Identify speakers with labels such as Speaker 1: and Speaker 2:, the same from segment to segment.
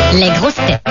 Speaker 1: Les grosses têtes.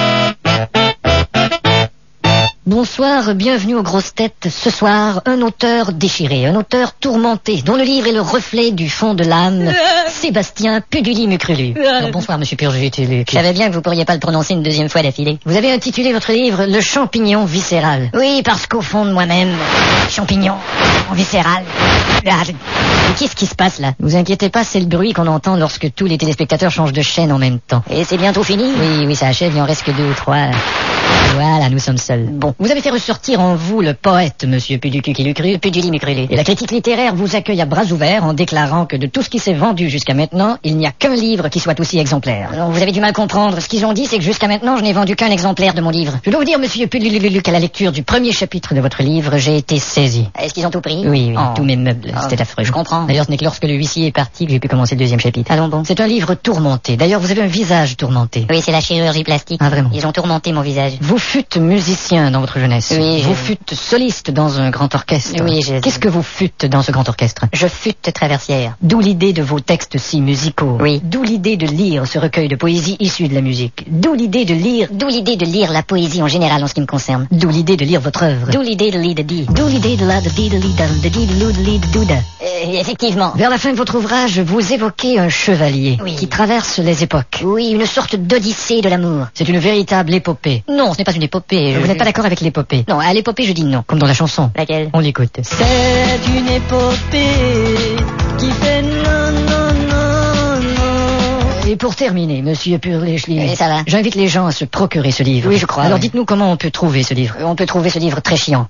Speaker 1: Bonsoir, bienvenue aux grosses têtes. Ce soir, un auteur déchiré, un auteur tourmenté, dont le livre est le reflet du fond de l'âme, Sébastien Puduli-Mucrulu. Bonsoir, monsieur Purgitulu. Je savais bien que vous pourriez pas le prononcer une deuxième fois d'affilée. Vous avez intitulé votre livre Le champignon viscéral. Oui, parce qu'au fond de moi-même, champignon viscéral. Mais qu'est-ce qui se passe là? Vous inquiétez pas, c'est le bruit qu'on entend lorsque tous les téléspectateurs changent de chaîne en même temps. Et c'est bientôt fini? Oui, ça achève, il en reste que 2 ou 3. Voilà, nous sommes seuls. Bon, vous avez fait ressortir en vous le poète, monsieur Puduli-Mucrulu. Et la critique littéraire vous accueille à bras ouverts en déclarant que de tout ce qui s'est vendu jusqu'à maintenant, il n'y a qu'un livre qui soit aussi exemplaire. Alors, vous avez du mal comprendre. Ce qu'ils ont dit, c'est que jusqu'à maintenant, je n'ai vendu qu'un exemplaire de mon livre. Je dois vous dire, monsieur Puduli, qu'à la lecture du premier chapitre de votre livre, j'ai été saisi. Est-ce qu'ils ont tout pris? Oui, tous mes meubles. C'était affreux. Je comprends. D'ailleurs, ce n'est que lorsque le huissier est parti que j'ai pu commencer le deuxième chapitre. Allons bon. C'est un livre tourmenté. D'ailleurs, vous avez un visage tourmenté. Oui, c'est la chirurgie plastique. Ah, vraiment? Ils ont tourmenté mon visage. Vous fûtes musicien dans votre jeunesse. Oui. Vous fûtes soliste dans un grand orchestre. Oui, Qu'est-ce que vous fûtes dans ce grand orchestre? Je fûtes traversière. D'où l'idée de vos textes si musicaux. Oui. D'où l'idée de lire ce recueil de poésie issue de la musique. D'où l'idée de lire la poésie en général en ce qui me concerne. D'où l'idée de lire votre œuvre. D'où l'idée de lire de di. D'où l'idée de la de di de lida de di de lou de li de douda. Effectivement. Vers la fin de votre ouvrage, vous évoquez un chevalier qui traverse les époques. Oui, une sorte d'odyssée de l'amour. C'est une véritable épopée. Non, ce n'est pas une épopée. Vous n'êtes pas d'accord avec l'épopée? Non, à l'épopée, je dis non. Comme dans la chanson. Laquelle? On l'écoute.
Speaker 2: C'est une épopée qui fait non, non, non, non.
Speaker 1: Et pour terminer, monsieur Purgitulu,
Speaker 2: ça va.
Speaker 1: J'invite les gens à se procurer ce livre. Oui, je crois. Alors dites-nous comment on peut trouver ce livre. On peut trouver ce livre très chiant.